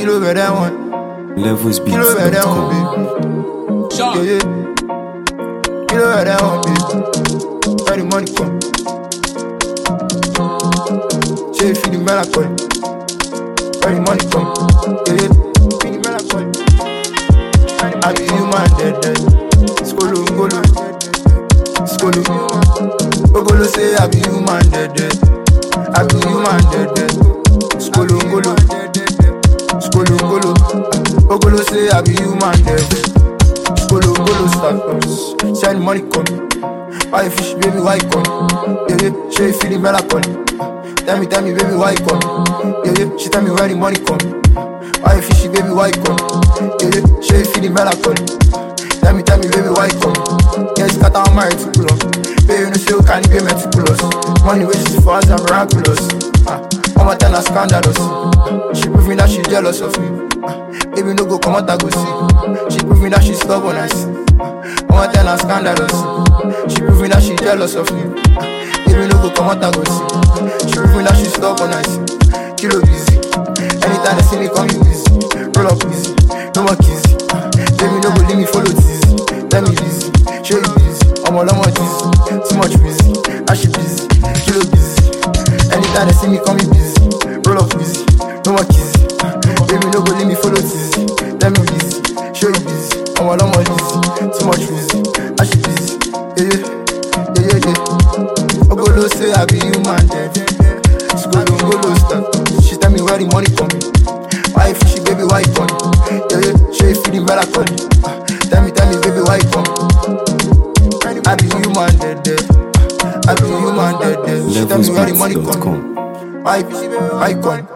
Kilo better one. Kilo better one, baby. Yeah, yeah. Kilo better one, baby. Where the money come? Say if you the melancholy. Where the money come? Yeah, yeah. Feel the melancholy. I be human dead. Skolo, ngolo. Skolo. Ogolo say I be human dead. I be human dead. Skolo, ngolo. Skolo, ngolo. Ogolo say I be human dead. Skolo, ngolo status. Send money come. Why fish, baby, why come? Yeah, yeah. She feel the melancholy. Tell me, baby, why come? Yeah, yeah. She tell me where the money come. Why fishy, baby, why come? Yeah, yeah. She feel the melancholy. Tell me, baby, why come? Yes, got on my reticulum. Baby, no show can be meticulous. Money wages for us are miraculous. I'm a tell her scandalous. She proving that she's jealous of me. Baby, no go come out, I go see. She proving that she's stubborn, I see. I'm a tell her scandalous. She proving that she's jealous of me. Baby, no go come out, I go see. She proving that she's stubborn, I see. Kilo busy. Anytime they see me, call me busy. Roll up easy, no more kizzy. Baby, no go leave me follow teasy. Tell me busy, show you busy. I'm all dizzy, too much busy. I she busy, kilo busy. Anytime they see me, call me busy. Roll up easy, no more kizzy. Baby, no go leave me follow teasy. Tell me busy, show you busy. I'm all dizzy, too much busy. I she busy, yeah. Ogolo say I be human dead. Ngolo start. She tell me where the money come. Why fishy, baby, why come? Yeah, yeah. She feel the melancholy. Tell me, baby, why come? I be human dead. I be human dead. She tell me where the money come. Why fishy, baby, why come?